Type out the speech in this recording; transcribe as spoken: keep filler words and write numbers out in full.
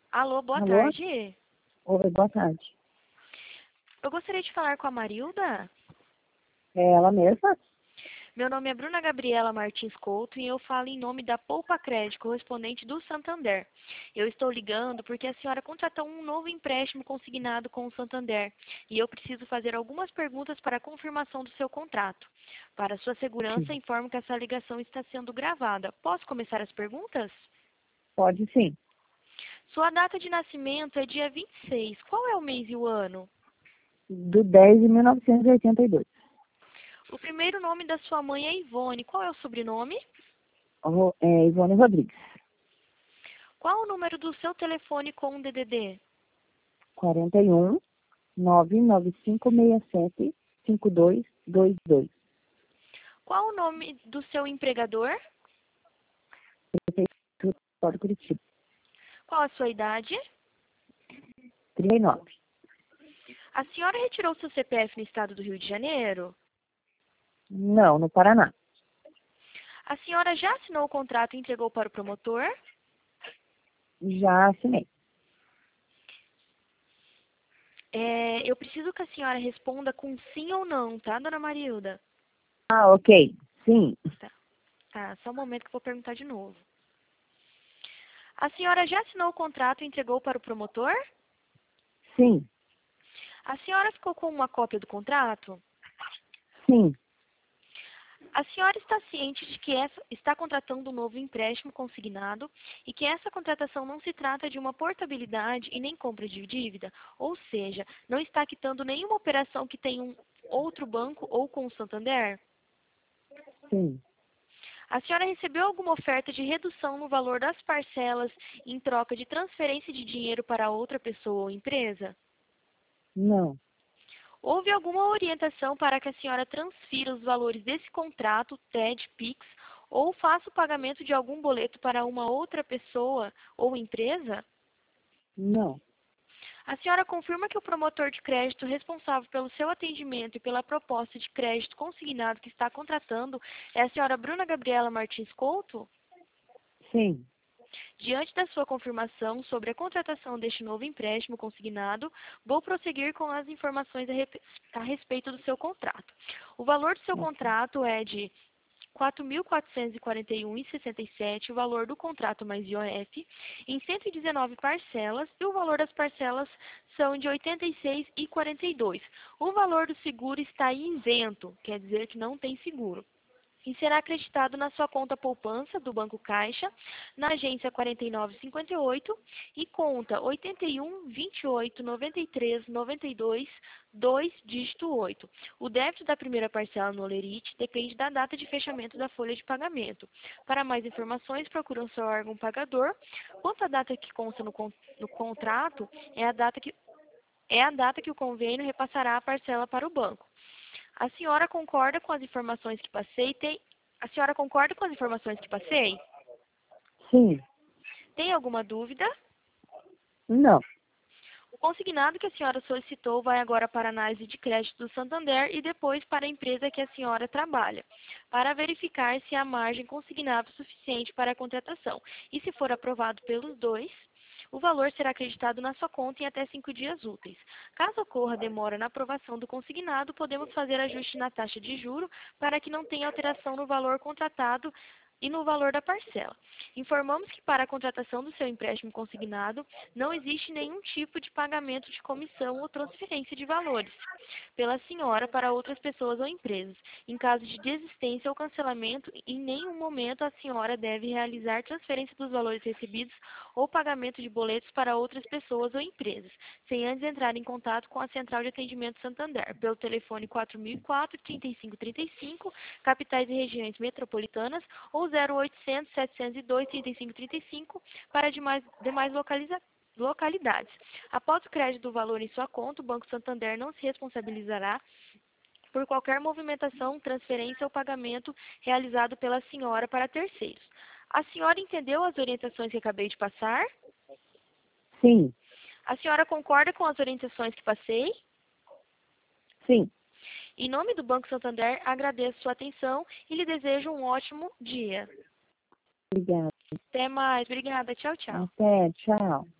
Alô, boa Alô? tarde. Oi, boa tarde. Eu gostaria de falar com a Marilda. É ela mesma? Meu nome é Bruna Gabriela Martins Couto e eu falo em nome da Poupa Crédito, correspondente do Santander. Eu estou ligando porque a senhora contratou um novo empréstimo consignado com o Santander e eu preciso fazer algumas perguntas para a confirmação do seu contrato. Para sua segurança, Sim. informo que essa ligação está sendo gravada. Posso começar as perguntas? Pode sim. Sua data de nascimento é dia vinte e seis. Qual é o mês e o ano? Do dez de mil novecentos e oitenta e dois. O primeiro nome da sua mãe é Ivone. Qual é o sobrenome? Ro- É Ivone Rodrigues. Qual o número do seu telefone com o D D D? quarenta e um, nove nove cinco seis sete, cinco dois dois dois. Qual o nome do seu empregador? Prefeitura de Curitiba. Qual a sua idade? trinta e nove. A senhora retirou seu C P F no estado do Rio de Janeiro? Não, no Paraná. A senhora já assinou o contrato e entregou para o promotor? Já assinei. É, eu preciso que a senhora responda com sim ou não, tá, dona Marilda? Ah, ok. Sim. Tá, tá, só um momento que eu vou perguntar de novo. A senhora já assinou o contrato e entregou para o promotor? Sim. A senhora ficou com uma cópia do contrato? Sim. A senhora está ciente de que essa, está contratando um novo empréstimo consignado e que essa contratação não se trata de uma portabilidade e nem compra de dívida, ou seja, não está quitando nenhuma operação que tenha um outro banco ou com o Santander? Sim. A senhora recebeu alguma oferta de redução no valor das parcelas em troca de transferência de dinheiro para outra pessoa ou empresa? Não. Houve alguma orientação para que a senhora transfira os valores desse contrato, T E D, Pix, ou faça o pagamento de algum boleto para uma outra pessoa ou empresa? Não. A senhora confirma que o promotor de crédito responsável pelo seu atendimento e pela proposta de crédito consignado que está contratando é a senhora Bruna Gabriela Martins Couto? Sim. Diante da sua confirmação sobre a contratação deste novo empréstimo consignado, vou prosseguir com as informações a, rep- a respeito do seu contrato. O valor do seu contrato é de quatro mil quatrocentos e quarenta e um vírgula sessenta e sete, o valor do contrato mais I O F, em cento e dezenove parcelas, e o valor das parcelas são de oitenta e seis vírgula quarenta e dois. O valor do seguro está isento, quer dizer que não tem seguro, e será acreditado na sua conta poupança do Banco Caixa, na agência quarenta e nove cinquenta e oito e conta oitenta e um, vinte e oito, noventa e três, noventa e dois, dois, dígito oito. O débito da primeira parcela no Olerite depende da data de fechamento da folha de pagamento. Para mais informações, procure o seu órgão pagador. Quanto à data que consta no, con no contrato, é a data que é a data que o convênio repassará a parcela para o banco. A senhora concorda com as informações que passei? Tem... A senhora concorda com as informações que passei? Sim. Tem alguma dúvida? Não. O consignado que a senhora solicitou vai agora para a análise de crédito do Santander e depois para a empresa que a senhora trabalha, para verificar se há margem consignável suficiente para a contratação. E se for aprovado pelos dois, o valor será acreditado na sua conta em até cinco dias úteis. Caso ocorra demora na aprovação do consignado, podemos fazer ajuste na taxa de juro para que não tenha alteração no valor contratado e no valor da parcela. Informamos que para a contratação do seu empréstimo consignado, não existe nenhum tipo de pagamento de comissão ou transferência de valores pela senhora para outras pessoas ou empresas. Em caso de desistência ou cancelamento, em nenhum momento a senhora deve realizar transferência dos valores recebidos ou pagamento de boletos para outras pessoas ou empresas, sem antes entrar em contato com a Central de Atendimento Santander, pelo telefone quatro mil e quatro, trinta e cinco trinta e cinco, capitais e regiões metropolitanas, ou zero oitocentos, setecentos e dois, trinta e cinco trinta e cinco para demais, demais localiza, localidades. Após o crédito do valor em sua conta, o Banco Santander não se responsabilizará por qualquer movimentação, transferência ou pagamento realizado pela senhora para terceiros. A senhora entendeu as orientações que acabei de passar? Sim. A senhora concorda com as orientações que passei? Sim. Em nome do Banco Santander, agradeço sua atenção e lhe desejo um ótimo dia. Obrigada. Até mais. Obrigada. Tchau, tchau. Até. Tchau.